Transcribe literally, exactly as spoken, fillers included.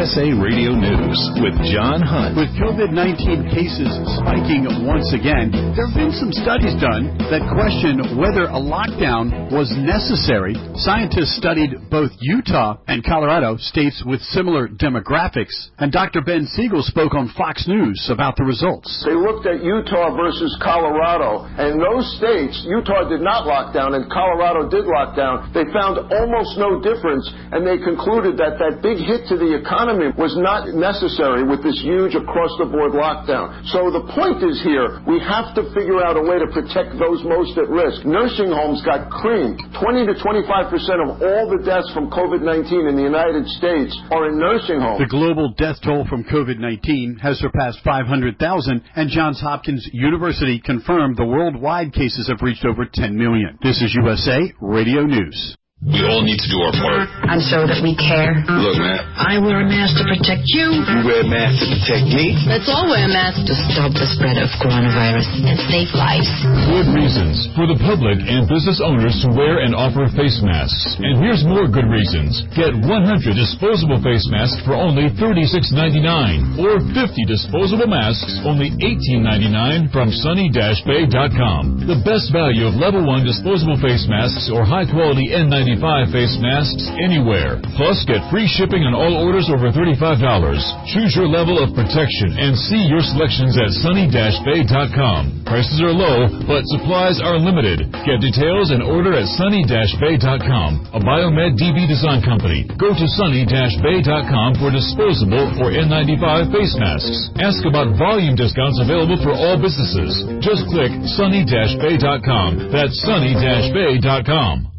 S A Radio News with John Hunt. With COVID nineteen cases spiking once again, there have been some studies done that question whether a lockdown was necessary. Scientists studied both Utah and Colorado, states with similar demographics, and Doctor Ben Siegel spoke on Fox News about the results. They looked at Utah versus Colorado, and those states, Utah did not lock down and Colorado did lock down. They found almost no difference, and they concluded that that big hit to the economy was not necessary with this huge across-the-board lockdown. So the point is here, we have to figure out a way to protect those most at risk. Nursing homes got creamed. twenty to twenty-five percent of all the deaths from COVID nineteen in the United States are in nursing homes. The global death toll from COVID nineteen has surpassed five hundred thousand, and Johns Hopkins University confirmed the worldwide cases have reached over ten million. This is U S A Radio News. We all need to do our part. And show that we care. Look, man. I wear a mask to protect you. You wear a mask to protect me. Let's all wear a mask to stop the spread of coronavirus and save lives. Good reasons for the public and business owners to wear and offer face masks. And here's more good reasons. Get one hundred disposable face masks for only thirty-six ninety-nine, or fifty disposable masks only eighteen ninety-nine from sunny dash bay dot com. The best value of level one disposable face masks or high quality N ninety-five face masks anywhere. Plus, get free shipping on all orders over thirty-five dollars. Choose your level of protection and see your selections at sunny dash bay dot com. Prices are low, but supplies are limited. Get details and order at sunny dash bay dot com, a Biomed D B design company. Go to sunny dash bay dot com for disposable or N ninety-five face masks. Ask about volume discounts available for all businesses. Just click sunny dash bay dot com. That's sunny dash bay dot com.